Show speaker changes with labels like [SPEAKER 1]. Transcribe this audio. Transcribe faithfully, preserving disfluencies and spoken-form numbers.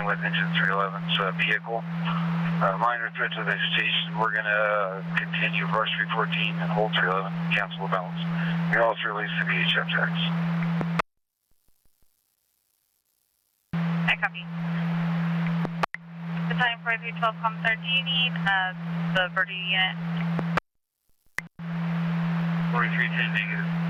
[SPEAKER 1] with engine three eleven's uh, vehicle. Uh, minor threat to vegetation. We're going to continue brush three fourteen and hold three eleven, cancel the balance. We also release the V H F tracks.
[SPEAKER 2] I copy. The time for three twelve com third, do you need uh, the Verdi unit?
[SPEAKER 1] forty-three ten negative.